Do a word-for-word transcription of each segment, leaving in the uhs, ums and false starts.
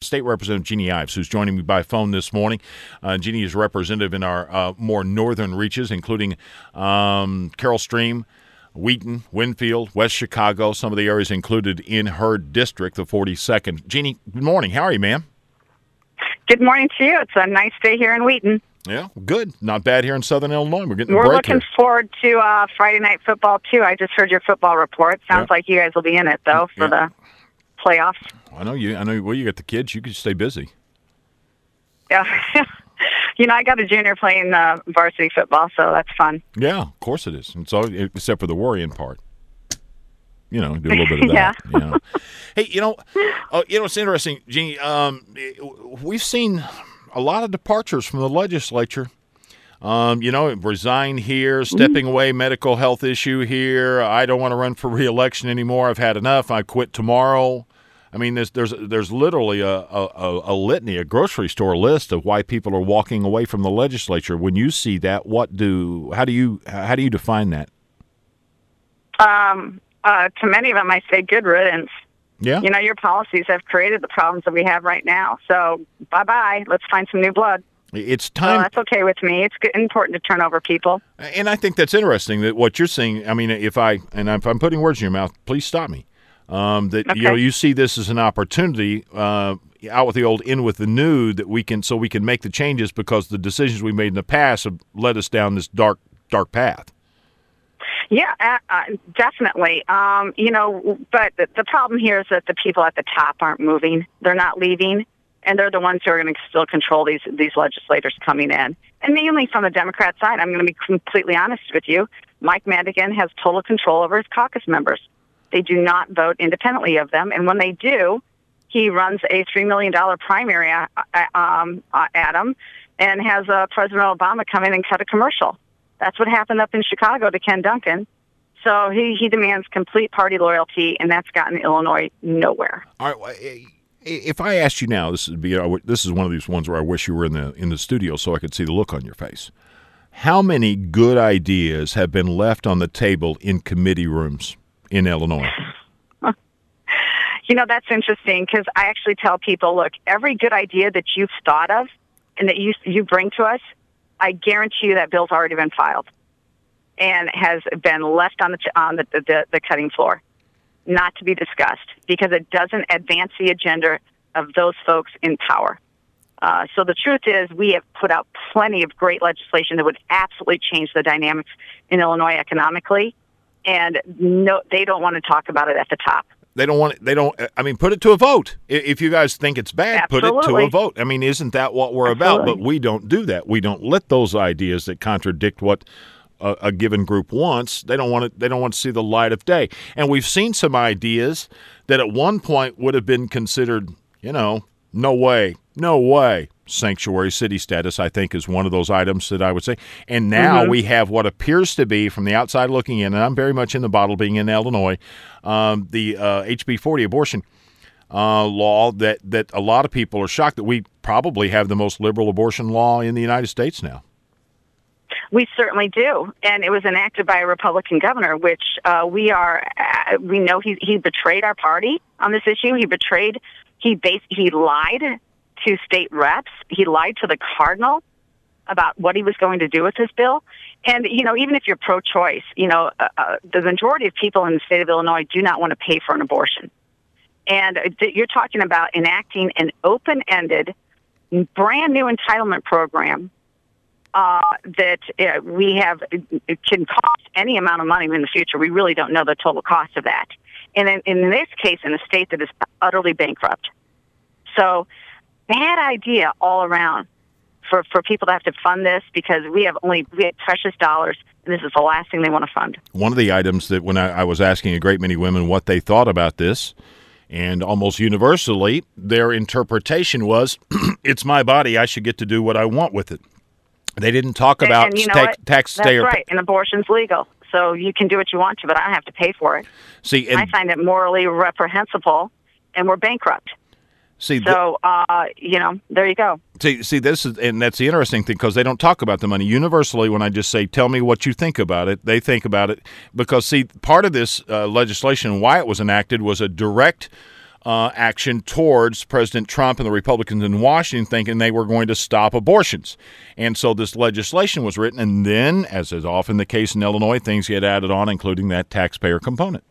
State Representative Jeannie Ives, who's joining me by phone this morning. Uh, Jeannie is representative in our uh, more northern reaches, including um, Carroll Stream, Wheaton, Winfield, West Chicago, some of the areas included in her district, the forty-second. Jeannie, good morning. How are you, ma'am? Good morning to you. It's a nice day here in Wheaton. Yeah, good. Not bad here in Southern Illinois. We're getting We're a break looking here. forward to uh, Friday night football, too. I just heard your football report. Sounds Yeah. like you guys will be in it, though, for Yeah. the playoffs. I know you. I know. Well, you got the kids. You can stay busy. Yeah. You know, I got a junior playing uh, varsity football, so that's fun. Yeah, of course it is. It's all, except for the worrying part. You know, do a little bit of that. Yeah. You know. Hey, you know, uh, you know, it's interesting, Jeannie. Um, we've seen a lot of departures from the legislature. Um, you know, resign here, stepping away, medical health issue here. I don't want to run for re-election anymore. I've had enough. I quit tomorrow. I mean, there's there's there's literally a, a, a litany, a grocery store list of why people are walking away from the legislature. When you see that, what do how do you how do you define that? Um, uh, to many of them, I say good riddance. Yeah. You know, your policies have created the problems that we have right now. So, bye-bye. Let's find some new blood. It's So time. that's okay with me. It's good, important to turn over people. And I think that's interesting that what you're saying. I mean, if I and if I'm putting words in your mouth, please stop me. Um, that Okay. you know, you see this as an opportunity, uh, out with the old, in with the new, that we can so we can make the changes because the decisions we made in the past have led us down this dark, dark path. Yeah, uh, uh, definitely. Um, you know, but the, the problem here is that the people at the top aren't moving. They're not leaving, and they're the ones who are going to still control these these legislators coming in. And mainly from the Democrat side, I'm going to be completely honest with you. Mike Madigan has total control over his caucus members. They do not vote independently of them, and when they do, he runs a three million dollars primary uh, um, uh, at them and has uh, President Obama come in and cut a commercial. That's what happened up in Chicago to Ken Duncan. So he, he demands complete party loyalty, and that's gotten Illinois nowhere. All right. If I asked you now, this would be this is one of these ones where I wish you were in the in the studio so I could see the look on your face. How many good ideas have been left on the table in committee rooms in Illinois? You know, that's interesting because I actually tell people, look, every good idea that you've thought of and that you you bring to us, I guarantee you that bill's already been filed and has been left on the on the, the, the cutting floor, not to be discussed, because it doesn't advance the agenda of those folks in power. Uh, so the truth is we have put out plenty of great legislation that would absolutely change the dynamics in Illinois economically, and no, they don't want to talk about it at the top. They don't want it. They don't. I mean, put it to a vote. If you guys think it's bad, Absolutely. put it to a vote. I mean, isn't that what we're Absolutely. about? But we don't do that. We don't let those ideas that contradict what a, a given group wants. They don't want it. They don't want to see the light of day. And we've seen some ideas that at one point would have been considered, you know, no way, no way. Sanctuary city status, I think, is one of those items that I would say. And now Mm-hmm. we have what appears to be, from the outside looking in, and I'm very much in the bottle being in Illinois, um, the uh, H B forty abortion uh, law that, that a lot of people are shocked that we probably have the most liberal abortion law in the United States now. We certainly do, and it was enacted by a Republican governor, which uh, we are. Uh, we know he he betrayed our party on this issue. He betrayed. He bas- He lied to state reps. He lied to the cardinal about what he was going to do with this bill. And you know, even if you're pro-choice, you know, uh, uh, the majority of people in the state of Illinois do not want to pay for an abortion. And th- you're talking about enacting an open-ended, brand new entitlement program. Uh, that uh, we have, it can cost any amount of money in the future. We really don't know the total cost of that. And in, in this case, in a state that is utterly bankrupt. So, bad idea all around for, for people to have to fund this, because we have only we have precious dollars, and this is the last thing they want to fund. One of the items that when I, I was asking a great many women what they thought about this, and almost universally, their interpretation was, it's my body, I should get to do what I want with it. They didn't talk about and, and you know tax, what? taxpayer. That's right, and abortion's legal. So you can do what you want to, but I don't have to pay for it. See, and, I find it morally reprehensible, and we're bankrupt. see, So, uh, you know, there you go. See, see, this is, and that's the interesting thing, because they don't talk about the money. Universally, when I just say, tell me what you think about it, they think about it. Because, see, part of this uh, legislation, why it was enacted, was a direct uh, action towards President Trump and the Republicans in Washington, thinking they were going to stop abortions. And so this legislation was written, and then, as is often the case in Illinois, things get added on, including that taxpayer component.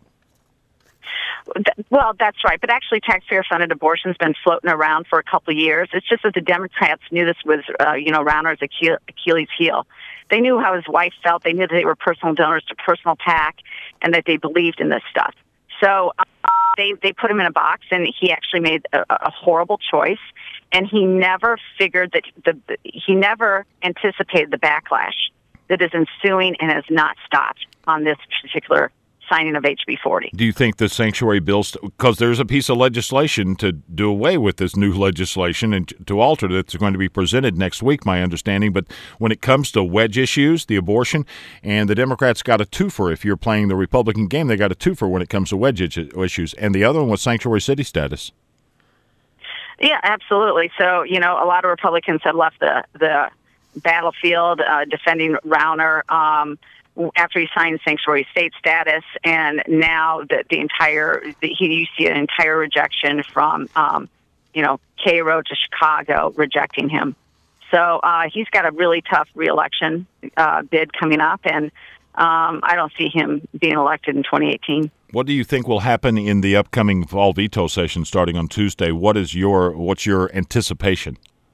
Well, that's right. But actually, taxpayer-funded abortion's been floating around for a couple of years. It's just that the Democrats knew this was, uh, you know, Rauner's Achilles heel. They knew how his wife felt. They knew that they were personal donors to Personal PAC and that they believed in this stuff. So uh, they they put him in a box, and he actually made a, a horrible choice. And he never figured that the, the he never anticipated the backlash that is ensuing and has not stopped on this particular signing of H B forty. Do you think the sanctuary bills, because there's a piece of legislation to do away with this new legislation and to alter that's going to be presented next week, my understanding, but when it comes to wedge issues, the abortion, and the Democrats got a twofer. If you're playing the Republican game, they got a twofer when it comes to wedge issues, and the other one was sanctuary city status. Yeah, absolutely. So, you know, a lot of Republicans have left the, the battlefield uh, defending Rauner, um, after he signed sanctuary state status, and now the, the entire, the, he, you see an entire rejection from, um, you know, Cairo to Chicago rejecting him. So uh, he's got a really tough reelection uh, bid coming up, and um, I don't see him being elected in twenty eighteen. What do you think will happen in the upcoming fall veto session starting on Tuesday? What is your, what's your anticipation?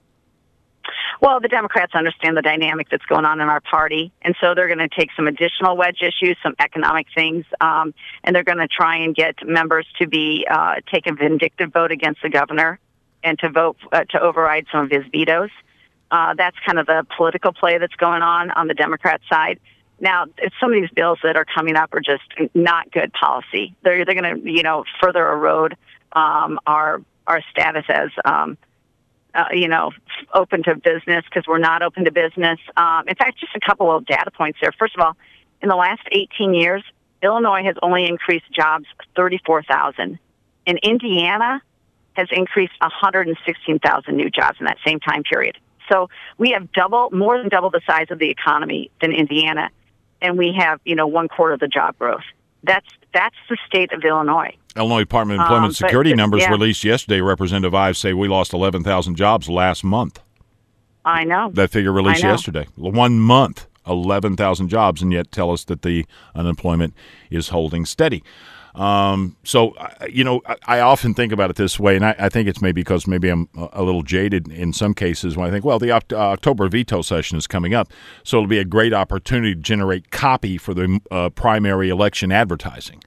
Well, the Democrats understand the dynamic that's going on in our party, and so they're going to take some additional wedge issues, some economic things, um, and they're going to try and get members to be uh, take a vindictive vote against the governor and to vote uh, to override some of his vetoes. Uh, that's kind of the political play that's going on on the Democrat side. Now, some of these bills that are coming up are just not good policy. They're they're going to, you know, further erode um, our our status as um, Uh, you know, open to business, because we're not open to business. Um, in fact, just a couple of data points there. First of all, in the last eighteen years, Illinois has only increased jobs thirty-four thousand. And Indiana has increased one hundred sixteen thousand new jobs in that same time period. So we have double, more than double the size of the economy than Indiana, and we have, you know, one quarter of the job growth. That's that's the state of Illinois. Illinois Department of Employment um, Security but, numbers yeah. released yesterday. Representative Ives say we lost eleven thousand jobs last month. I know. That figure released yesterday. One month, eleven thousand jobs, and yet tell us that the unemployment is holding steady. Um, so, you know, I, I often think about it this way, and I, I think it's maybe because maybe I'm a little jaded in some cases when I think, well, the Oct- uh, October veto session is coming up, so it'll be a great opportunity to generate copy for the uh, primary election advertising.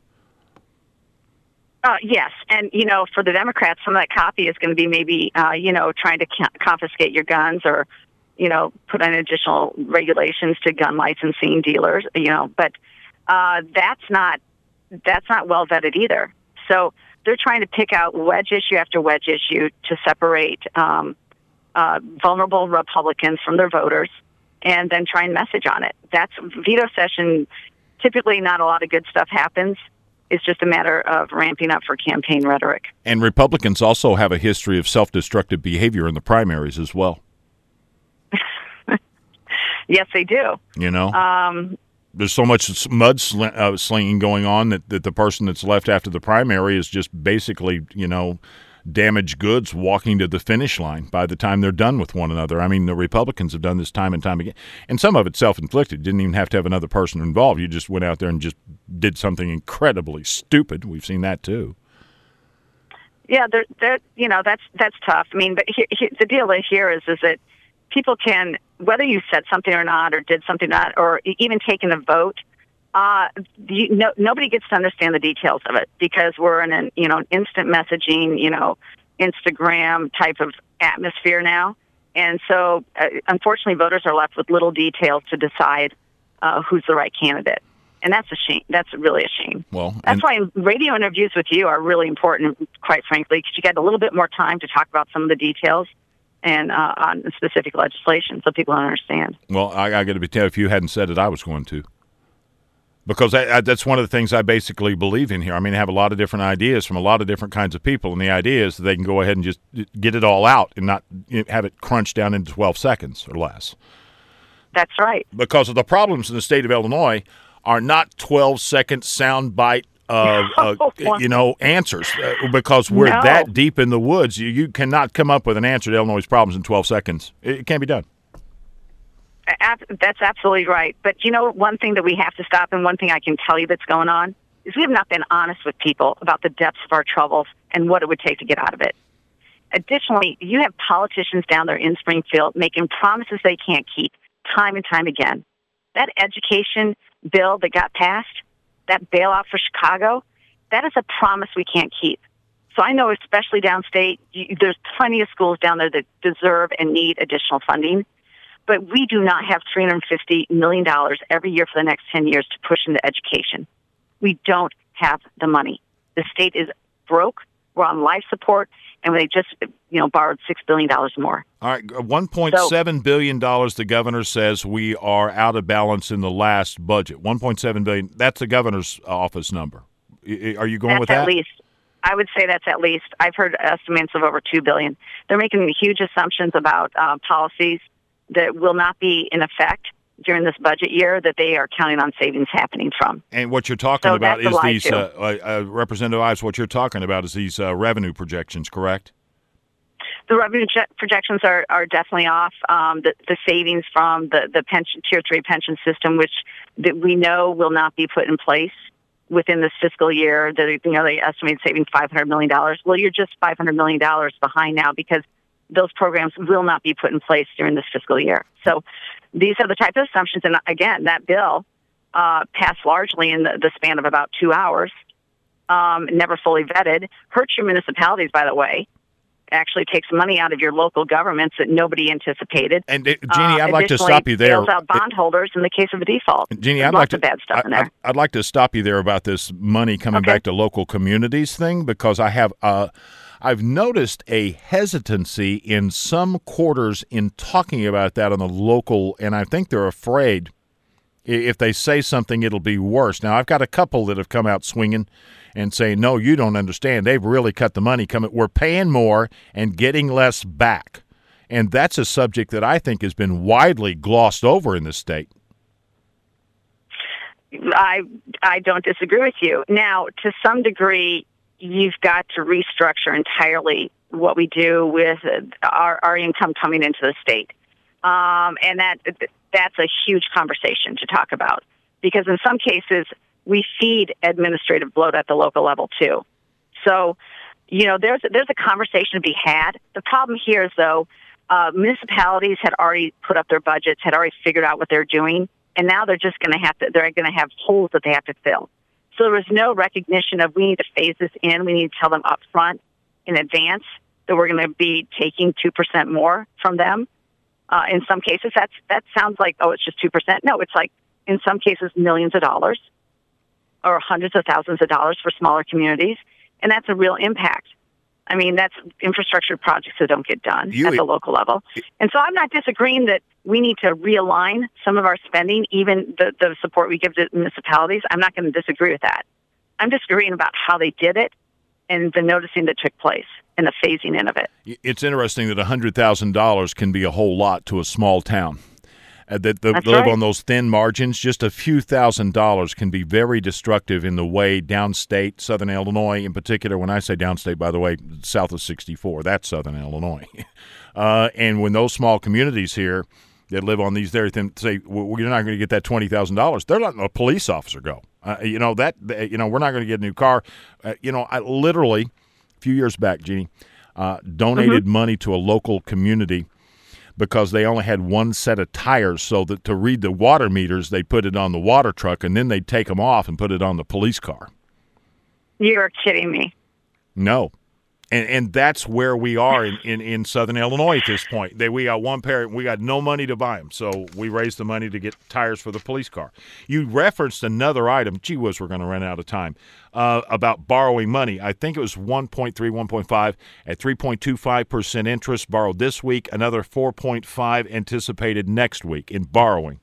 Uh, yes, and, you know, for the Democrats, some of that copy is going to be maybe, uh, you know, trying to ca- confiscate your guns or, you know, put in additional regulations to gun licensing dealers, you know, but uh, that's not that's not well vetted either. So they're trying to pick out wedge issue after wedge issue to separate um, uh, vulnerable Republicans from their voters and then try and message on it. That's veto session. Typically not a lot of good stuff happens. It's just a matter of ramping up for campaign rhetoric. And Republicans also have a history of self-destructive behavior in the primaries as well. Yes, they do. You know? Um, There's so much mud sl- uh, slinging going on that, that the person that's left after the primary is just basically, you know, damaged goods walking to the finish line by the time they're done with one another. I mean, the Republicans have done this time and time again. And some of it's self-inflicted. Didn't even have to have another person involved. You just went out there and just did something incredibly stupid. We've seen that too. Yeah, they're, they're, you know, that's that's tough. I mean, but he, he, the deal here is is that people can, whether you said something or not, or did something or not, or even taken a vote, uh, you, no, nobody gets to understand the details of it because we're in an, you know, instant messaging, you know, Instagram type of atmosphere now. And so, uh, unfortunately, voters are left with little details to decide uh, who's the right candidate. And that's a shame. That's really a shame. Well, that's why radio interviews with you are really important, quite frankly, because you get a little bit more time to talk about some of the details and uh, on specific legislation, so people understand. Well, I, I got to be tell if you hadn't said it, I was going to, because I, I, that's one of the things I basically believe in here. I mean, I have a lot of different ideas from a lot of different kinds of people, and the idea is that they can go ahead and just get it all out and not have it crunched down into twelve seconds or less. That's right. Because of the problems in the state of Illinois are not twelve-second soundbite of, uh, you know, answers uh, because we're No. that deep in the woods. You, you cannot come up with an answer to Illinois' problems in twelve seconds. It, it can't be done. Ab- That's absolutely right. But you know, one thing that we have to stop, and one thing I can tell you that's going on, is we have not been honest with people about the depths of our troubles and what it would take to get out of it. Additionally, you have politicians down there in Springfield making promises they can't keep time and time again. That education bill that got passed, that bailout for Chicago, that is a promise we can't keep. So I know, especially downstate, you, there's plenty of schools down there that deserve and need additional funding. But we do not have three hundred fifty million dollars every year for the next ten years to push into education. We don't have the money. The state is broke. We're on life support, and they just, you know, borrowed six billion dollars more. All right, one point seven billion dollars the governor says we are out of balance in the last budget. one point seven billion dollars, that's the governor's office number. Are you going that's with that? At least. I would say that's at least. I've heard estimates of over two billion dollars. They're making huge assumptions about uh, policies that will not be in effect during this budget year that they are counting on savings happening from. And what you're talking so about is these, uh, uh, uh, Representative Ives, what you're talking about is these uh, revenue projections, correct? The revenue je- projections are, are definitely off. Um, the, the savings from the, the pension, tier three pension system, which that we know will not be put in place within this fiscal year, that, you know, they estimate saving five hundred million dollars. Well, you're just five hundred million dollars behind now because those programs will not be put in place during this fiscal year. So these are the type of assumptions. And again, that bill uh, passed largely in the, the span of about two hours, um, never fully vetted, hurts your municipalities, by the way, actually takes money out of your local governments that nobody anticipated. And uh, Jeannie, I'd uh, like to stop you there. Bails out bondholders in the case of a default. Jeannie, There's I'd lots like to of bad stuff I, in there. I'd, I'd like to stop you there about this money coming Okay. back to local communities thing because I have uh, I've noticed a hesitancy in some quarters in talking about that on the local, and I think they're afraid i- if they say something, it'll be worse. Now, I've got a couple that have come out swinging and saying, no, you don't understand. They've really cut the money coming. We're paying more and getting less back. And that's a subject that I think has been widely glossed over in the state. I I don't disagree with you. Now, to some degree, you've got to restructure entirely what we do with our, our income coming into the state. Um, and that that's a huge conversation to talk about because in some cases, we feed administrative bloat at the local level, too. So, you know, there's, there's a conversation to be had. The problem here is, though, uh, municipalities had already put up their budgets, had already figured out what they're doing, and now they're just going to have to, they're going to have holes that they have to fill. So there was no recognition of we need to phase this in. We need to tell them up front in advance that we're going to be taking two percent more from them. Uh, in some cases, that's, that sounds like, oh, it's just two percent. No, it's like, in some cases, millions of dollars or hundreds of thousands of dollars for smaller communities. And that's a real impact. I mean, that's infrastructure projects that don't get done You- at the local level. And so I'm not disagreeing that we need to realign some of our spending, even the, the support we give to municipalities. I'm not going to disagree with that. I'm disagreeing about how they did it and the noticing that took place and the phasing in of it. It's interesting that one hundred thousand dollars can be a whole lot to a small town. Uh, that the, That's live right. on those thin margins, just a few thousand dollars can be very destructive in the way downstate, Southern Illinois in particular. When I say downstate, by the way, south of sixty-four, that's Southern Illinois. uh, and when those small communities here that live on these very thin say, well, you're not going to get that twenty thousand dollars, they're letting a police officer go. Uh, you know, that, you know, we're not going to get a new car. Uh, you know, I literally, a few years back, Jeannie, uh, donated Mm-hmm. money to a local community because they only had one set of tires, so that to read the water meters, they put it on the water truck, and then they'd take them off and put it on the police car. You're kidding me. No. And and that's where we are in, in, in Southern Illinois at this point. They, we got one pair, we got no money to buy them, so we raised the money to get tires for the police car. You referenced another item. Gee whiz, we're going to run out of time. Uh, about borrowing money. I think it was one point three, one point five at three point two five percent interest borrowed this week, another four point five anticipated next week in borrowing.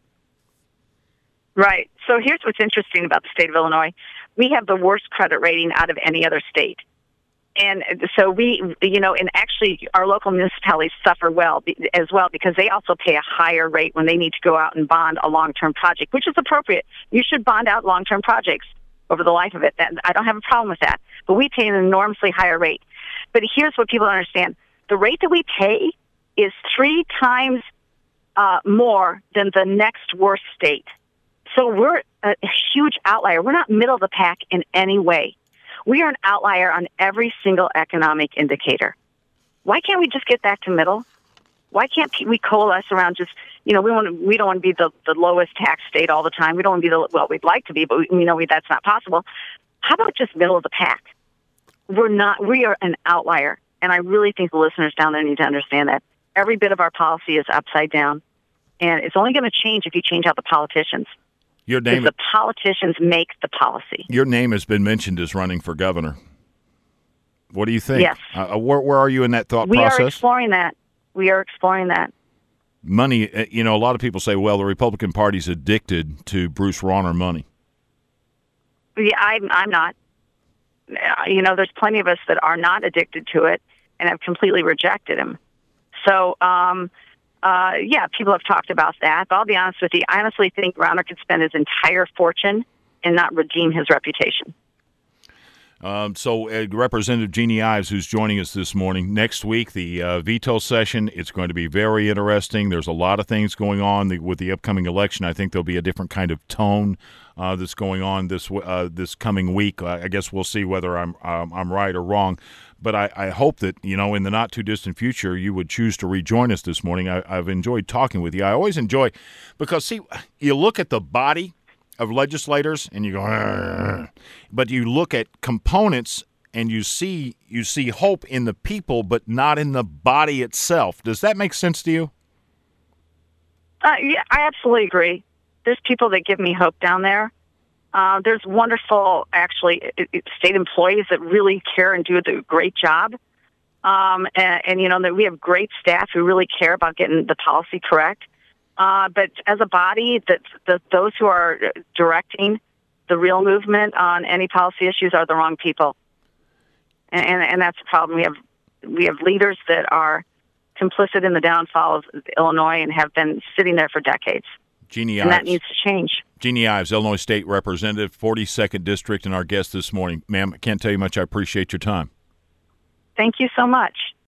Right. So here's what's interesting about the state of Illinois. We have the worst credit rating out of any other state. And so we, you know, and actually our local municipalities suffer well as well because they also pay a higher rate when they need to go out and bond a long-term project, which is appropriate. You should bond out long-term projects. over the life of it. That, I don't have a problem with that. But we pay an enormously higher rate. But here's what people don't understand. The rate that we pay is three times uh, more than the next worst state. So we're a huge outlier. We're not middle of the pack in any way. We are an outlier on every single economic indicator. Why can't we just get back to middle? Why can't we coalesce around just, you know, we want to, we don't want to be the, the lowest tax state all the time. We don't want to be the, well, we'd like to be, but we, we know we, that's not possible. How about just middle of the pack? We're not, we are an outlier. And I really think the listeners down there need to understand that every bit of our policy is upside down. And it's only going to change if you change out the politicians. Your name, because the politicians make the policy. Your name has been mentioned as running for governor. What do you think? Yes. Uh, where, where are you in that thought we process? We are exploring that. We are exploring that. Money, you know, a lot of people say, well, the Republican Party's addicted to Bruce Rauner money. Yeah, I'm, I'm not. You know, there's plenty of us that are not addicted to it and have completely rejected him. So, um, uh, yeah, people have talked about that. But I'll be honest with you, I honestly think Rauner could spend his entire fortune and not redeem his reputation. Um, so, uh, Representative Jeannie Ives, who's joining us this morning, next week, the uh, veto session, it's going to be very interesting. There's a lot of things going on the, with the upcoming election. I think there'll be a different kind of tone uh, that's going on this uh, this coming week. Uh, I guess we'll see whether I'm um, I'm right or wrong. But I, I hope that, you know, in the not-too-distant future, you would choose to rejoin us this morning. I, I've enjoyed talking with you. I always enjoy, because, see, you look at the body of legislators and you go, argh. But you look at components and you see you see hope in the people, but not in the body itself. Does that make sense to you? Uh, yeah, I absolutely agree. There's people that give me hope down there. Uh, there's wonderful, actually, state employees that really care and do a great job. Um, and, and, you know, that we have great staff who really care about getting the policy correct. Uh, but as a body, that the, those who are directing the real movement on any policy issues are the wrong people, and, and and that's the problem. We have we have leaders that are complicit in the downfall of Illinois and have been sitting there for decades. Jeannie and Ives. that needs to change. Jeannie Ives, Illinois State Representative, forty-second District, and our guest this morning. Ma'am, I can't tell you much. I appreciate your time. Thank you so much.